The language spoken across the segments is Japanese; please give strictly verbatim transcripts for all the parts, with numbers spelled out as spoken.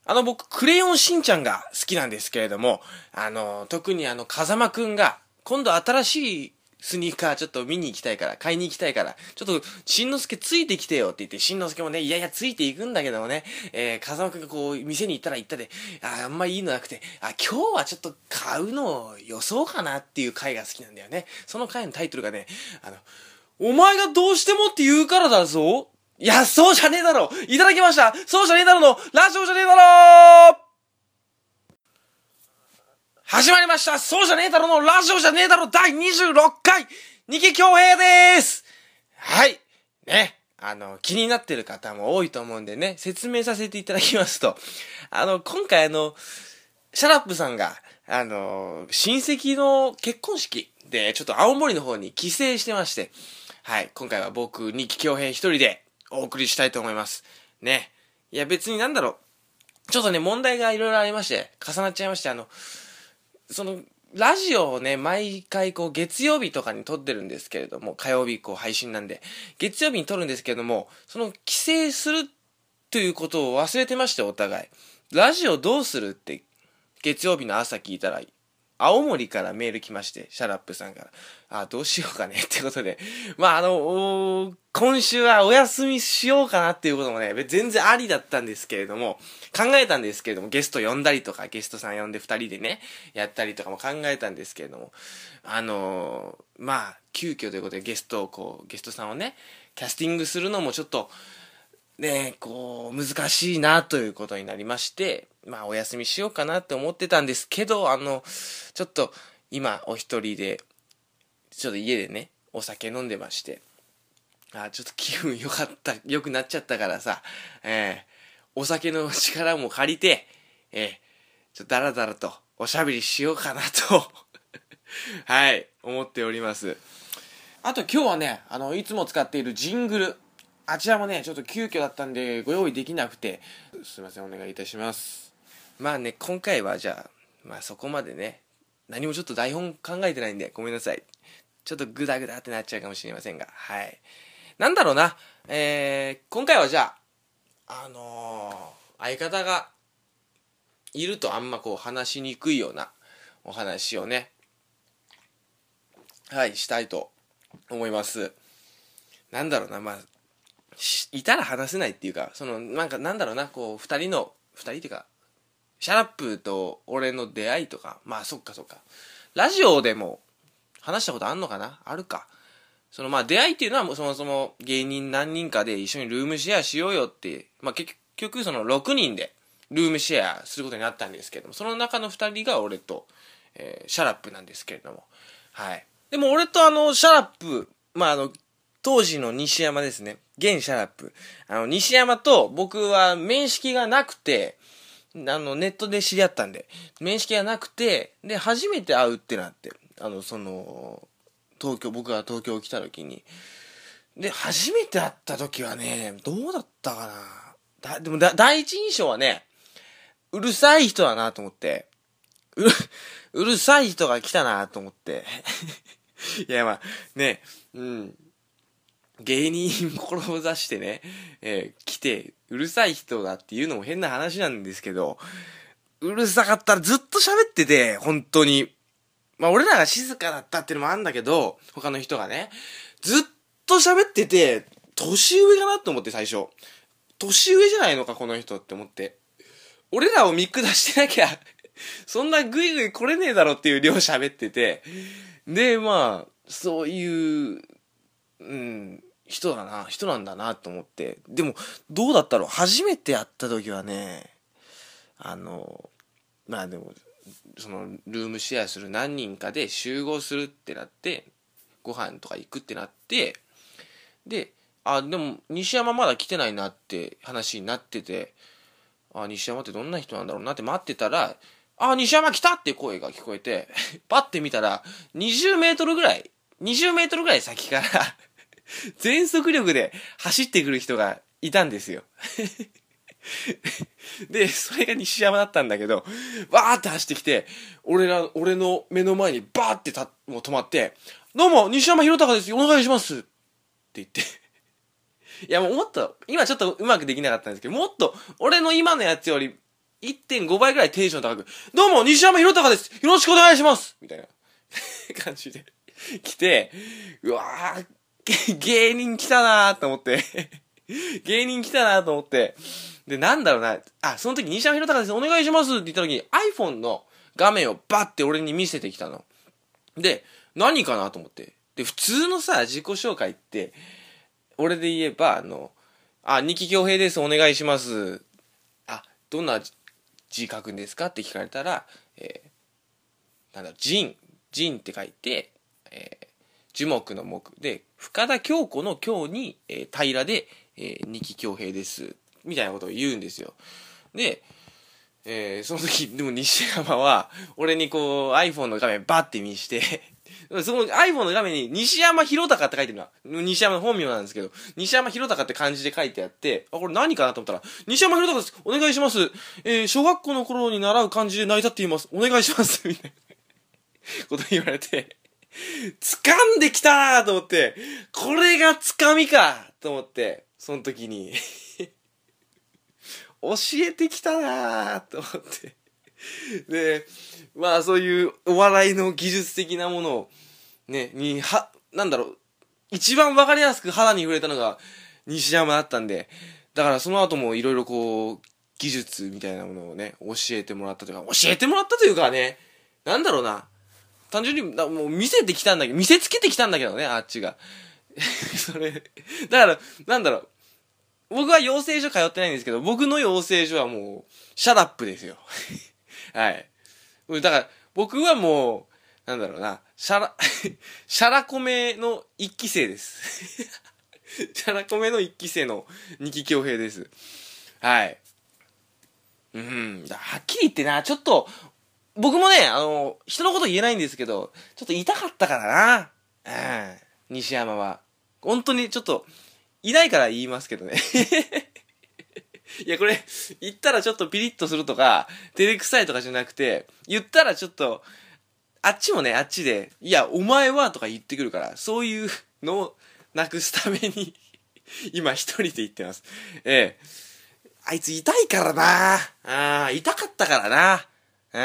あの僕、クレヨンしんちゃんが好きなんですけれども、あの、特にあの、風間くんが、今度新しいスニーカーちょっと見に行きたいから、買いに行きたいから、ちょっと、しんのすけついてきてよって言って、しんのすけもね、いやいやついていくんだけどもね、えー、風間くんがこう、店に行ったら行ったで、あ、あんまいいのなくて、あ、今日はちょっと買うのを予想かなっていう回が好きなんだよね。その回のタイトルがね、あの、お前がどうしてもって言うからだぞ。いや、そうじゃねえだろ。いただきました。そうじゃねえだろのラジオじゃねえだろ。始まりました。そうじゃねえだろのラジオじゃねえだろだいにじゅうろっかい、二木恭平でーす。はい。ね。あの、気になってる方も多いと思うんでね、説明させていただきますと、あの、今回あの、シャラップさんが、あの、親戚の結婚式で、ちょっと青森の方に帰省してまして、はい。今回は僕、二木恭平一人で、お送りしたいと思います。ね。いや別になんだろう。ちょっとね、問題がいろいろありまして、重なっちゃいまして、あの、その、ラジオをね、毎回こう、月曜日とかに撮ってるんですけれども、火曜日以降配信なんで、月曜日に撮るんですけれども、その、帰省するということを忘れてまして、お互い。ラジオどうするって、月曜日の朝聞いたら、青森からメール来まして、シャラップさんから。あ、どうしようかねってことで。まあ、あの、今週はお休みしようかなっていうこともね、全然ありだったんですけれども、考えたんですけれども、ゲスト呼んだりとか、ゲストさん呼んで二人でね、やったりとかも考えたんですけれども、あの、まあ、急遽ということでゲストをこう、ゲストさんをね、キャスティングするのもちょっと、ね、こう、難しいなということになりまして、まあ、お休みしようかなって思ってたんですけど、あの、ちょっと、今、お一人で、ちょっと家でね、お酒飲んでまして、あ、ちょっと気分良かった、良くなっちゃったからさ、えー、お酒の力も借りて、えー、ちょっとダラダラとおしゃべりしようかなと、はい、思っております。あと今日はね、あの、いつも使っているジングル、あちらもね、ちょっと急遽だったんでご用意できなくて、すいません、お願いいたします。まあね、今回はじゃあ、まあそこまでね、何もちょっと台本考えてないんで、ごめんなさい。ちょっとグダグダってなっちゃうかもしれませんが、はい。なんだろうな、えー、今回はじゃあ、あのー、相方がいるとあんまこう話しにくいようなお話をね、はい、したいと思います。なんだろうな、まあ、いたら話せないっていうか、その、なんかなんだろうな、こう、二人の、二人っていうか、シャラップと俺の出会いとか、まあそっかそっか。ラジオでも話したことあんのかな、あるか。そのまあ出会いっていうのはもうそもそも芸人何人かで一緒にルームシェアしようよって、まあ結局そのろくにんでルームシェアすることになったんですけども、その中のふたりが俺と、えー、シャラップなんですけれども。はい。でも俺とあの、シャラップ、まああの、当時の西山ですね。現シャラップ。あの、西山と僕は面識がなくて、あの、ネットで知り合ったんで、面識がなくて、で、初めて会うってなって、あの、その、東京、僕が東京来た時に、で、初めて会った時はね、どうだったかな。だ、でもだ、第一印象はね、うるさい人だなと思って、うる、うるさい人が来たなと思って。いや、まあ、ね、うん。芸人志してね、えー、来て、うるさい人だっていうのも変な話なんですけど、うるさかったらずっと喋ってて、本当に。まあ俺らが静かだったっていうのもあるんだけど、他の人がね、ずっと喋ってて、年上かなと思って最初。年上じゃないのかこの人って思って。俺らを見下してなきゃ、そんなグイグイ来れねえだろっていう量喋ってて、で、まあ、そういう、うん、人だな、人なんだなと思って。でも、どうだったろう、初めて会った時はね、あの、まあでも、その、ルームシェアする何人かで集合するってなって、ご飯とか行くってなって、で、あ、でも、西山まだ来てないなって話になってて、あ、西山ってどんな人なんだろうなって待ってたら、あ、西山来たって声が聞こえて、パッて見たら、にじゅうメートルぐらい、にじゅうメートルぐらい先から全速力で走ってくる人がいたんですよ。で、それが西山だったんだけど、バーって走ってきて、俺ら、俺の目の前にバーってた、もう止まって、どうも、西山弘隆です。お願いします。って言って。いや、もうもっと、今ちょっとうまくできなかったんですけど、もっと、俺の今のやつより、 いってんご 倍ぐらいテンション高く、どうも、西山弘隆です。よろしくお願いしますみたいな感じで来て、うわー、芸人来たなーと思って、芸人来たなーと思って、で、なんだろうな、あ、その時西山弘隆です。お願いしますって言った時に iPhone の画面をバッて俺に見せてきたの。で、何かなと思って。で、普通のさ、自己紹介って、俺で言えば、あの、あ、二木恭平です。お願いします。あ、どんな字書くんですかって聞かれたら、えー、なんだろう、仁、仁って書いて、えー、樹木の木で、深田恭子の京に、えー、平で、えー、二木恭平です。みたいなことを言うんですよ。で、えー、その時、でも西山は、俺にこう、iPhone の画面バッて見して、その iPhone の画面に西山弘隆って書いてるのは、西山の本名なんですけど、西山弘隆って漢字で書いてあって、あ、これ何かなと思ったら、西山弘隆です。お願いします。えー、小学校の頃に習う漢字で成り立っています。お願いします。みたいなこと言われて、掴んできたなと思って、これが掴みかと思って、その時に、教えてきたなと思って。で、まあそういうお笑いの技術的なものを、ね、に、は、なんだろう、一番わかりやすく肌に触れたのが西山だったんで、だからその後もいろいろこう、技術みたいなものをね、教えてもらったというか、教えてもらったというかね、なんだろうな、単純に、もう見せてきたんだけど、見せつけてきたんだけどね、あっちが。それ、だから、なんだろう、僕は養成所通ってないんですけど、僕の養成所はもう、シャラップですよ。はい。だから、僕はもう、なんだろうな、シャラ、シャラコメの一期生です。シャラコメの一期生の二木恭平です。はい。うん。はっきり言ってな、ちょっと、僕もね、あの、人のこと言えないんですけど、ちょっと痛かったからな。うん。西山は。本当にちょっと、いないから言いますけどね。いや、これ、言ったらちょっとピリッとするとか、照れくさいとかじゃなくて、言ったらちょっと、あっちもね、あっちで、いや、お前はとか言ってくるから、そういうのをなくすために、今一人で言ってます。ええ。あいつ痛いからな。ああ、痛かったからな。うん。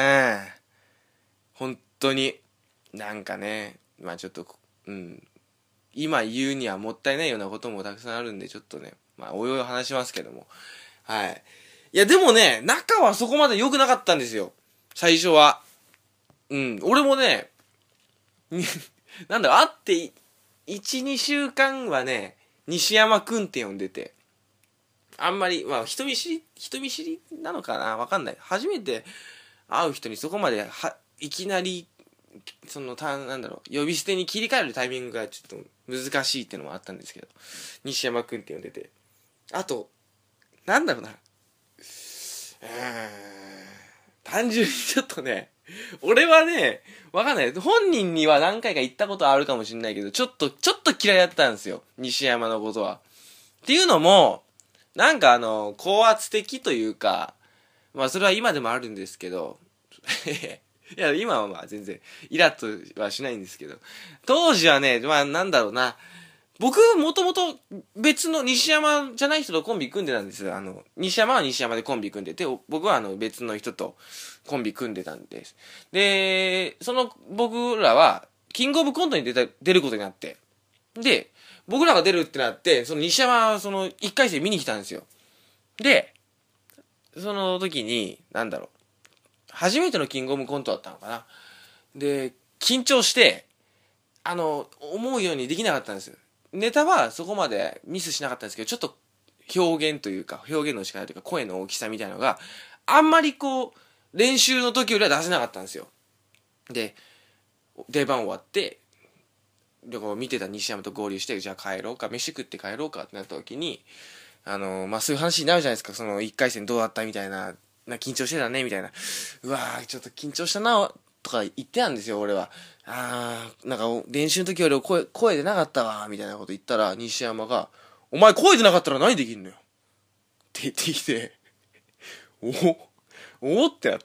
本当に。なんかね、まあちょっと、うん。今言うにはもったいないようなこともたくさんあるんで、ちょっとね、まあおいおい話しますけども。はい。いや、でもね、仲はそこまで良くなかったんですよ。最初は。うん。俺もね、なんだ、会って、いち、にしゅうかんはね、西山くんって呼んでて。あんまり、まあ、人見知り、人見知りなのかなわかんない。初めて会う人にそこまで、は、いきなり、その、た、なんだろう、呼び捨てに切り替えるタイミングがちょっと難しいっていうのもあったんですけど、西山くんって呼んでて。あと、なんだろうな。うーん。単純にちょっとね、俺はね、わかんない。本人には何回か言ったことあるかもしれないけど、ちょっと、ちょっと嫌いだったんですよ。西山のことは。っていうのも、なんかあの、高圧的というか、まあそれは今でもあるんですけど、いや、今はまあ全然、イラッとはしないんですけど、当時はね、まあなんだろうな、僕、もともと別の西山じゃない人とコンビ組んでたんですよ。あの、西山は西山でコンビ組んでて、僕はあの別の人とコンビ組んでたんです。で、その僕らは、キングオブコントに出た、出ることになって。で、僕らが出るってなって、その西山はその一回戦見に来たんですよ。で、その時に、なんだろう。初めてのキングオブコントだったのかな。で、緊張して、あの、思うようにできなかったんですよ。ネタはそこまでミスしなかったんですけど、ちょっと表現というか、表現の仕方というか、声の大きさみたいなのがあんまりこう練習の時よりは出せなかったんですよ。で、出番終わってでこう見てた西山と合流して、じゃあ帰ろうか、飯食って帰ろうかってなった時に、あのー、まあそういう話になるじゃないですか。そのいっかい戦どうだったみたいな、な緊張してたねみたいな、うわーちょっと緊張したなとか言ってたんですよ俺は。あーなんか練習の時より声声出なかったわみたいなこと言ったら、西山がお前声出なかったら何できんのよって言ってきて、おおおってなって、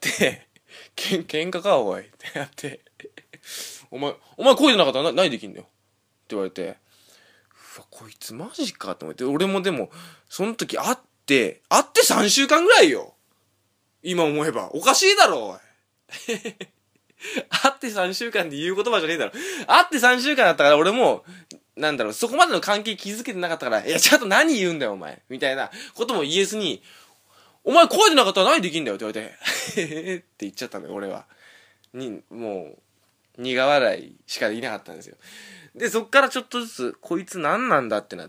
けん喧嘩かおいってなって、お前お前声出なかったら何できんのよって言われて、うわこいつマジかと思って、俺もでもその時会って会ってさんしゅうかんぐらいよ。 今思えば。おかしいだろ、おい。会ってさんしゅうかんで言う言葉じゃねえだろ。会ってさんしゅうかんだったから俺も、なんだろう、そこまでの関係気づけてなかったから、いや、ちゃんと何言うんだよ、お前。みたいなことも言えずに、お前声でなかったら何できんだよって言われて、へへへって言っちゃったんだよ、俺は。に、もう、苦笑いしかできなかったんですよ。で、そっからちょっとずつ、こいつ何なんだってなって、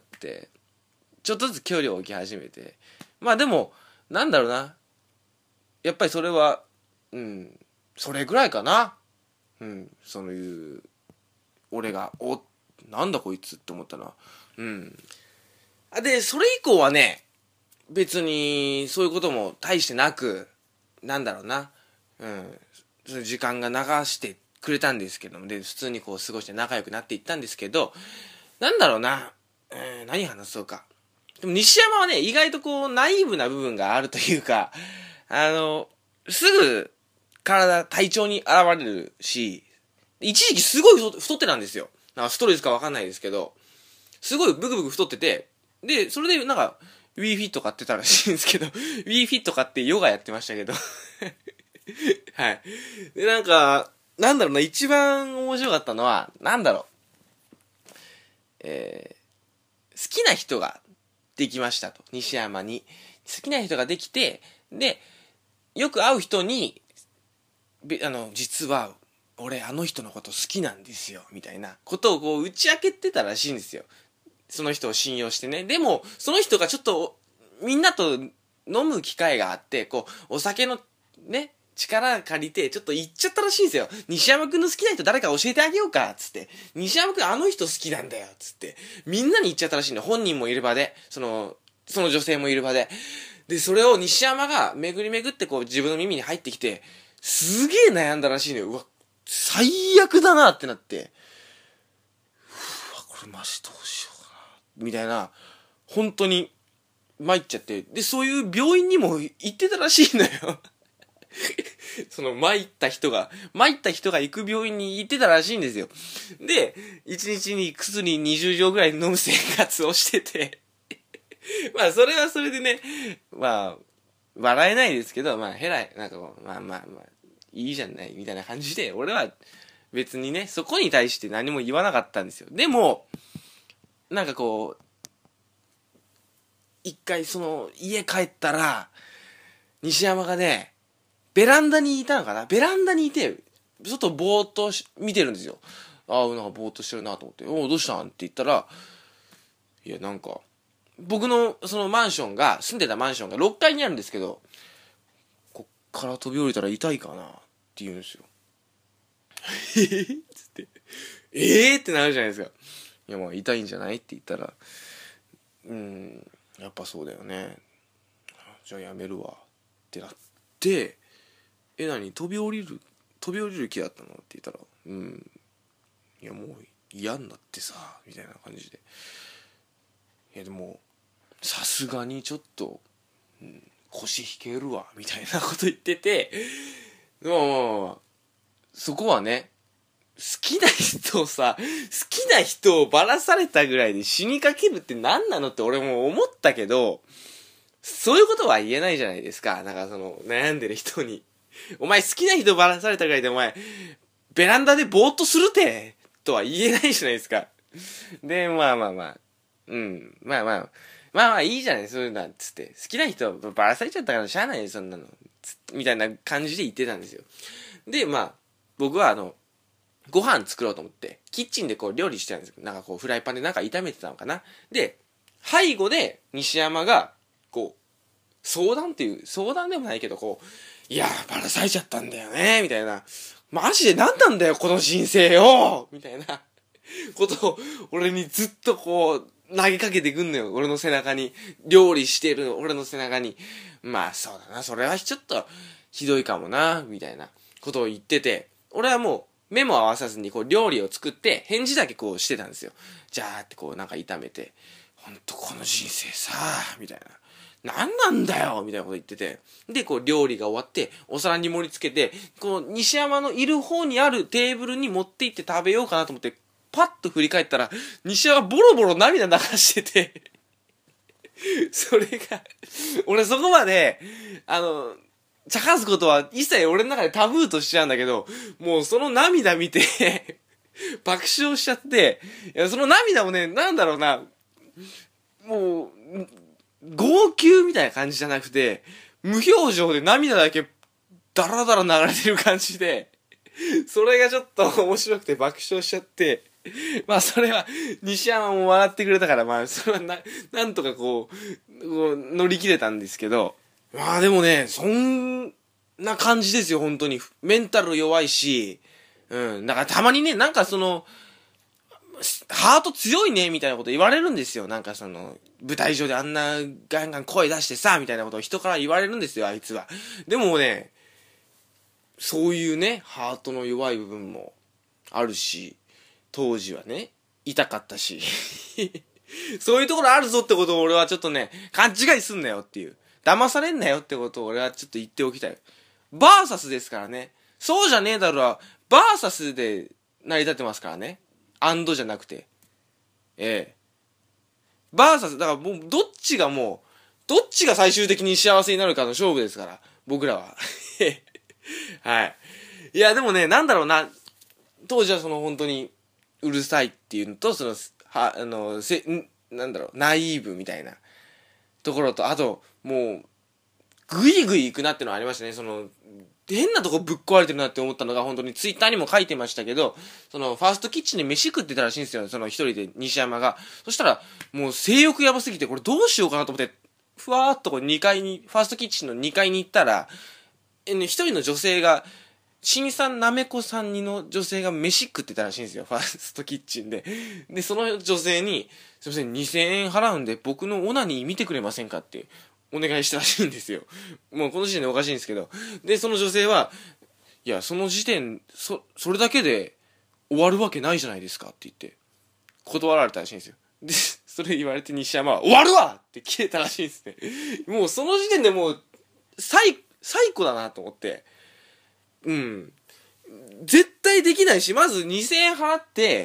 ちょっとずつ距離を置き始めて。まあでも、なんだろうな。やっぱりそれは、うん、それぐらいかな。うん、そういう、俺が、お、なんだこいつって思ったな。うん。で、それ以降はね、別に、そういうことも大してなく、なんだろうな。うん。時間が流してくれたんですけども、で、普通にこう過ごして仲良くなっていったんですけど、なんだろうな。えー、何話そうか。でも西山はね、意外とこう、ナイーブな部分があるというか、あの、すぐ、体、体調に現れるし、一時期すごい太太ってたんですよ。なんかストレスかわかんないですけど、すごいブクブク太ってて、で、それでなんか、ウィーフィット買ってたらしいんですけど、ウィーフィット買ってヨガやってましたけど。はい。で、なんか、なんだろうな、一番面白かったのは、なんだろう。えー、好きな人ができましたと。西山に。好きな人ができて、で、よく会う人に、あの、実は、俺あの人のこと好きなんですよ、みたいなことをこう打ち明けてたらしいんですよ。その人を信用してね。でも、その人がちょっと、みんなと飲む機会があって、こう、お酒のね、力借りて、ちょっと言っちゃったらしいんですよ。西山くんの好きな人誰か教えてあげようか、つって。西山くんあの人好きなんだよ、つって。みんなに言っちゃったらしいんだよ。本人もいる場で、その、その女性もいる場で。で、それを西山が巡り巡ってこう自分の耳に入ってきて、すげえ悩んだらしいのよ。うわ、最悪だなってなって。うわ、これマジどうしようかな。みたいな、本当に参っちゃって。で、そういう病院にも行ってたらしいのよ。その参った人が、参った人が行く病院に行ってたらしいんですよ。で、一日に薬にじゅう錠ぐらい飲む生活をしてて。まあ、それはそれでね、まあ、笑えないですけど、まあ、へらい、なんかこう、まあまあまあ、いいじゃない、みたいな感じで、俺は別にね、そこに対して何も言わなかったんですよ。でも、なんかこう、一回その、家帰ったら、西山がね、ベランダにいたのかな、ベランダにいて、外ぼーっと見てるんですよ。ああ、なんかぼーっとしてるなと思って、おお、どうしたんって言ったら、いや、なんか、僕のそのマンションが、住んでたマンションがろっかいにあるんですけど、こっから飛び降りたら痛いかなって言うんですよ。えぇっつって、えぇってなるじゃないですか。いや、まあ痛いんじゃないって言ったら、うん、やっぱそうだよね。じゃあやめるわってなって、え、何飛び降りる飛び降りる気だったのって言ったら、うん、いやもう嫌になってさ、みたいな感じで。いやでも、さすがにちょっと、うん、腰引けるわ、みたいなこと言ってて、まあまあまあ、そこはね、好きな人をさ、好きな人をばらされたぐらいで死にかけるって何なのって俺も思ったけど、そういうことは言えないじゃないですか。なんかその、悩んでる人に。お前好きな人ばらされたぐらいでお前、ベランダでぼーっとするてとは言えないじゃないですか。で、まあまあまあ。うん。まあまあ。まあまあいいじゃない、そういうのは。つって。好きな人ばらされちゃったからしゃあないよ、そんなの。みたいな感じで言ってたんですよ。で、まあ、僕はあの、ご飯作ろうと思って、キッチンでこう料理してたんですよ。なんかこうフライパンでなんか炒めてたのかな。で、背後で西山が、こう、相談っていう、相談でもないけど、こう、いやー、ばらされちゃったんだよね、みたいな。マジで何なんだよ、この人生よみたいなことを、俺にずっとこう、投げかけてくんのよ、俺の背中に。料理してる俺の背中に。まあ、そうだな、それはちょっと、ひどいかもな、みたいなことを言ってて、俺はもう、目も合わさずにこう料理を作って返事だけこうしてたんですよ。じゃーってこうなんか炒めて、ほんとこの人生さーみたいな、なんなんだよみたいなこと言ってて、でこう料理が終わってお皿に盛り付けて、この西山のいる方にあるテーブルに持って行って食べようかなと思ってパッと振り返ったら西山ボロボロ涙流しててそれが俺そこまであの茶化すことは一切俺の中でタブーとしちゃうんだけど、もうその涙見て爆笑しちゃって、いや、その涙もね、なんだろうな、もう、号泣みたいな感じじゃなくて、無表情で涙だけダラダラ流れてる感じで、それがちょっと面白くて爆笑しちゃって、まあそれは西山も笑ってくれたから、まあそれはな、なんとかこう、こう乗り切れたんですけど、まあでもね、そんな感じですよ、本当に。メンタル弱いし、うん。だからたまにね、なんかその、ハート強いね、みたいなこと言われるんですよ。なんかその、舞台上であんなガンガン声出してさ、みたいなことを人から言われるんですよ、あいつは。でもね、そういうね、ハートの弱い部分もあるし、当時はね、痛かったし。そういうところあるぞってことを俺はちょっとね、勘違いすんなよっていう。騙されんなよってことを俺はちょっと言っておきたい。バーサスですからね。そうじゃねえだろは、バーサスで成り立ってますからね。アンドじゃなくて。ええ。バーサス、だからもう、どっちがもう、どっちが最終的に幸せになるかの勝負ですから。僕らは。はい。いや、でもね、なんだろうな。当時はその本当に、うるさいっていうのと、その、は、あの、せ、ん、なんだろう、ナイーブみたいなところと、あと、もう、ぐいぐい行くなってのはありましたね。その、変なとこぶっ壊れてるなって思ったのが、本当にツイッターにも書いてましたけど、その、ファーストキッチンで飯食ってたらしいんですよ。その一人で西山が。そしたら、もう性欲やばすぎて、これどうしようかなと思って、ふわーっとこうにかいに、ファーストキッチンのにかいに行ったら、え、ね、一人の女性が、新さんなめこさんにの女性が飯食ってたらしいんですよ。ファーストキッチンで。で、その女性に、すいません、にせんえん払うんで、僕のオナニー見てくれませんかってお願いしたらしいんですよ。もうこの時点でおかしいんですけど。で、その女性は、いや、その時点、そ、それだけで終わるわけないじゃないですかって言って、断られたらしいんですよ。で、それ言われて西山は、終わるわって切れたらしいんですね。もうその時点でもう、最、最高だなと思って。うん。絶対できないし、まずにせんえん払って、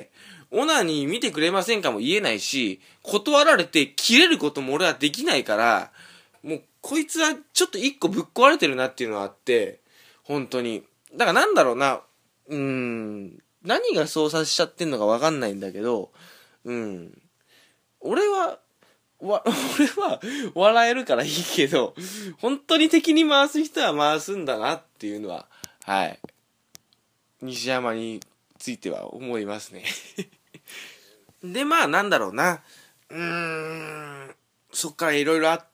オナニー見てくれませんかも言えないし、断られて切れることも俺はできないから、もうこいつはちょっと一個ぶっ壊れてるなっていうのがあって、本当に。だからなんだろうな、うーん、何が操作しちゃってんのかわかんないんだけど、うん。俺は、わ、俺は笑えるからいいけど、本当に敵に回す人は回すんだなっていうのは、はい。西山については思いますね。で、まあなんだろうな。うーん、そっからいろいろあって、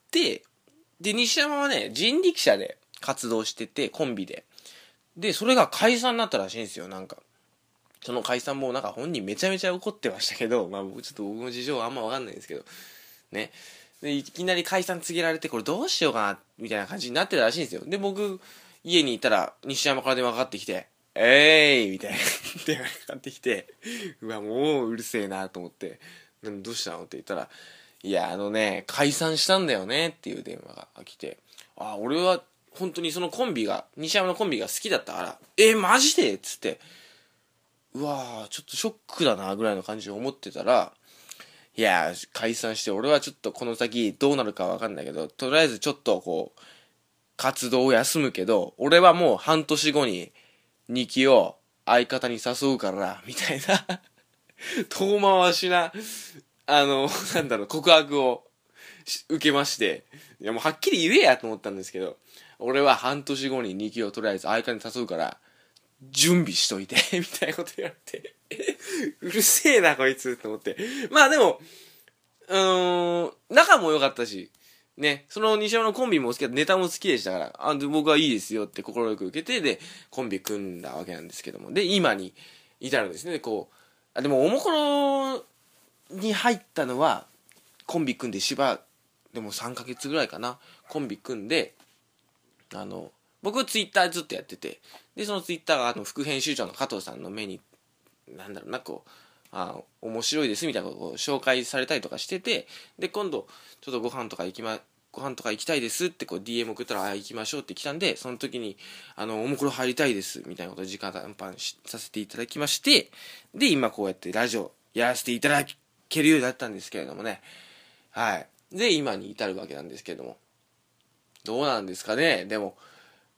で、西山はね、人力車で活動してて、コンビで。で、それが解散になったらしいんですよ、なんか。その解散もなんか本人めちゃめちゃ怒ってましたけど、まあ僕ちょっと僕の事情はあんまわかんないんですけど、ね。で、いきなり解散告げられて、これどうしようかな、みたいな感じになってたらしいんですよ。で、僕、家にいたら、西山から電話かかってきて、えーいみたいな電話かかってきて、うわ、もううるせえなと思って、どうしたのって言ったら、いや、あのね、解散したんだよねっていう電話が来て、あ、俺は本当にそのコンビが、西山のコンビが好きだったから、えー、マジでっつって、うわー、ちょっとショックだなぐらいの感じで思ってたら、いやー、解散して俺はちょっとこの先どうなるかわかんないけど、とりあえずちょっとこう、活動を休むけど、俺はもう半年後ににきを相方に誘うからな、みたいな遠回しな、あの、なんだろう、告白を受けまして、いやもうはっきり言えやと思ったんですけど、俺は半年後ににきをとりあえず相方に誘うから、準備しといて、みたいなこと言われてうるせえな、こいつ、と思って。まあでも、うーん、仲も良かったし、ね、その西山のコンビも好きだネタも好きでしたから、あ、で僕はいいですよって心よく受けて、で、コンビ組んだわけなんですけども。で、今に至るんですね。こう、あ、でも、おもころに入ったのは、コンビ組んでしば、でもさんかげつぐらいかな。コンビ組んで、あの、僕ツイッターずっとやってて、で、そのツイッターがあの副編集長の加藤さんの目に、なんだろうな、こう、あ、面白いですみたいなことを紹介されたりとかしてて、で、今度、ちょっとご飯とか行きま、ご飯とか行きたいですってこう ディーエム 送ったら、あ、行きましょうって来たんで、その時に、あの、おもころ入りたいです、みたいなことを時間短パンさせていただきまして、で、今こうやってラジオやらせていただけるようになったんですけれどもね。はい。で、今に至るわけなんですけれども。どうなんですかね。でも、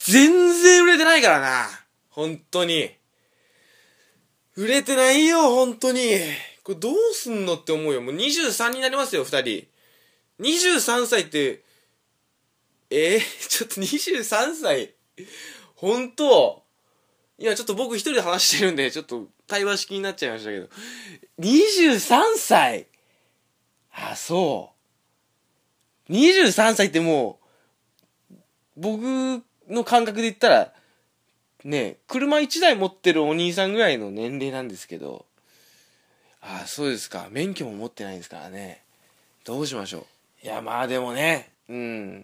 全然売れてないからな。本当に。売れてないよ、本当に。これどうすんのって思うよ。もうにじゅうさんになりますよ、二人。にじゅうさんさいって、えー、ちょっとにじゅうさんさい。本当今ちょっと僕一人で話してるんで、ちょっと対話式になっちゃいましたけど。にじゅうさんさい。あ、そう。にじゅうさんさいってもう、僕の感覚で言ったら、ね、車一台持ってるお兄さんぐらいの年齢なんですけど、ああ、そうですか。免許も持ってないんですからね。どうしましょう。いや、まあでもね、うん。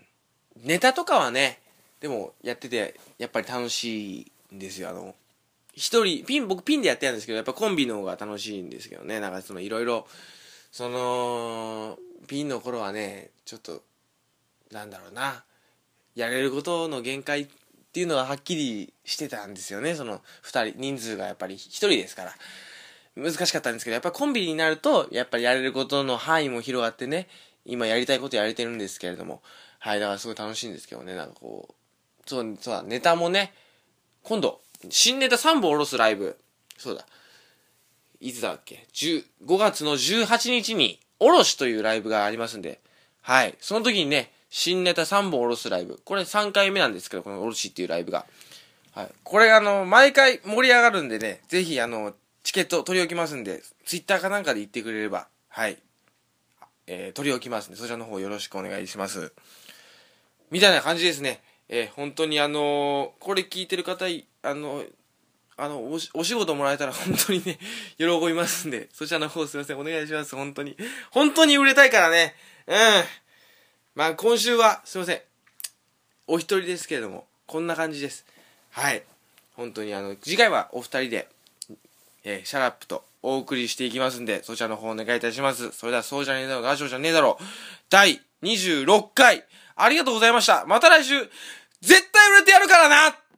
ネタとかはね、でもやってて、やっぱり楽しいんですよ。あの、一人、ピン、僕ピンでやってるんですけど、やっぱコンビの方が楽しいんですけどね。なんかそのいろいろ、その、ピンの頃はね、ちょっと、なんだろうな、やれることの限界っていうのははっきりしてたんですよね。その二人、人数がやっぱり一人ですから。難しかったんですけど、やっぱコンビになると、やっぱりやれることの範囲も広がってね、今やりたいことやれてるんですけれども、はい、だからすごい楽しいんですけどね、なんかこう、そう、そうだ、ネタもね、今度、新ネタさんぼん下ろすライブ、そうだ、いつだっけ、ごがつのじゅうはちにちに、おろしというライブがありますんで、はい、その時にね、新ネタさんぼん下ろすライブ、これさんかいめなんですけど、このおろしっていうライブが。はい、これあの、毎回盛り上がるんでね、ぜひあの、チケット取り置きますんで、ツイッターかなんかで言ってくれれば、はい、えー、取り置きますんで、そちらの方よろしくお願いします。みたいな感じですね。えー、本当にあのー、これ聞いてる方、あの、あのお、お仕事もらえたら本当にね、喜びますんで、そちらの方すいません、お願いします、本当に。本当に売れたいからね。うん。まあ今週は、すいません。お一人ですけれども、こんな感じです。はい。本当にあの、次回はお二人で、えー、シャラップとお送りしていきますんで、そちらの方お願いいたします。それでは、そうじゃねえだろ、ガショウじゃねえだろ。だいにじゅうろっかい、ありがとうございました。また来週、絶対売れてやるからな。